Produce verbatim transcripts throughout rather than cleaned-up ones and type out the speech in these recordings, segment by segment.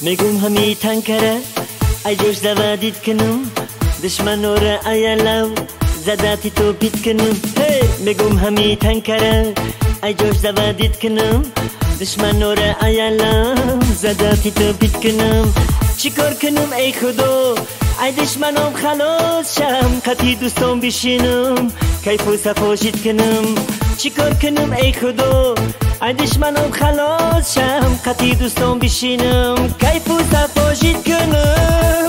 میگم همی تنکره ای جوش دوادید کنم دشمن را ایالو زداتی تو پیت کنم میگم همی تنکره ای جوش دوادید کنم دشمن را ایالو زداتی تو پیت کنم چیکار کنم ای خدا ای دشمنم خلاص شم قطعی دوستم بشینم کیف و صفاشید کنم چیکار کنم ای خدا ای دشمنم خلاص شم قطعی دوستم بشینم کیف و صفاشید کنم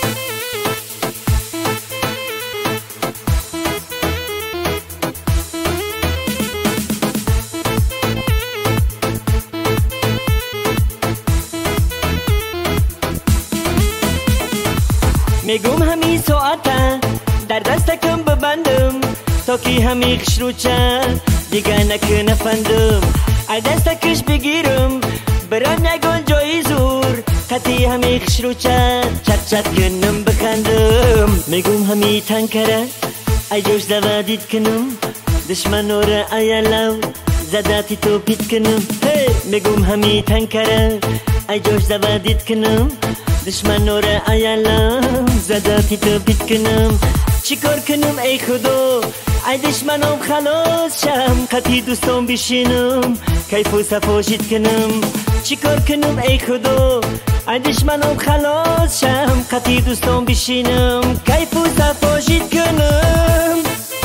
میگم همی ساعته در دستکم ببندم تا که همی خشروچه دیگه نکنه فندم از دستکش بگیرم برم یگان جای زور قطعی همی خشروچه چت چت کنم بخندم میگم همی تنکره ای جوش دوادید کنم دشمن را ایالو زداتی تو پیت کنم میگم همی تنکره ای جوش دوادید کنم دشمن را ایالو زداتی تو پیت کنم چیکار کنم ای خدا ای دشمنم خلاص شم قطعی دوستم بشینم کیف و صفاشید کنم چیکار کنم ای خدا ای دشمنم خلاص شم قطعی دوستم بشینم کیف و صفاشید کنم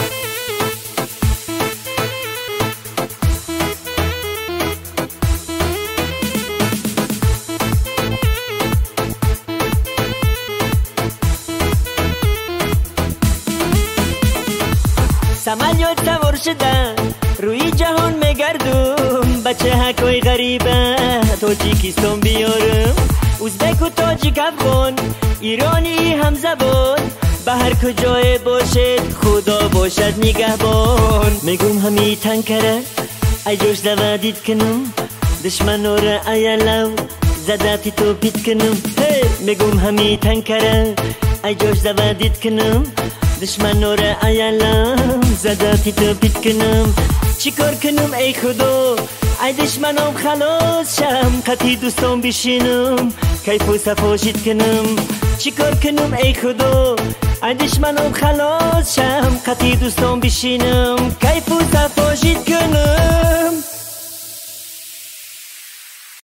سمالیات سوار شدن روی جهان میگردم بچه هکای غریبه تاجیکستان بیارم ازبک و تاجیک افغان ایرانی هم زبان به هر کجای باشد خدا باشد نگهبان میگم همی تنکره ای جوش دوادید کنم دشمن را ایالو زداتی تو پیت کنم میگم همی تنکره ای جوش دوادید کنم دشمن را ایالو زداتی تو پیت کنم چیکار کنم ای خدا ای دشمنم خلاص شم قطعی دوستم بشینم کیف و صفاشید کنم چیکار کنم ای خدا ای دشمنم خلاص شم قطعی دوستم بشینم کیف و صفاشید کنم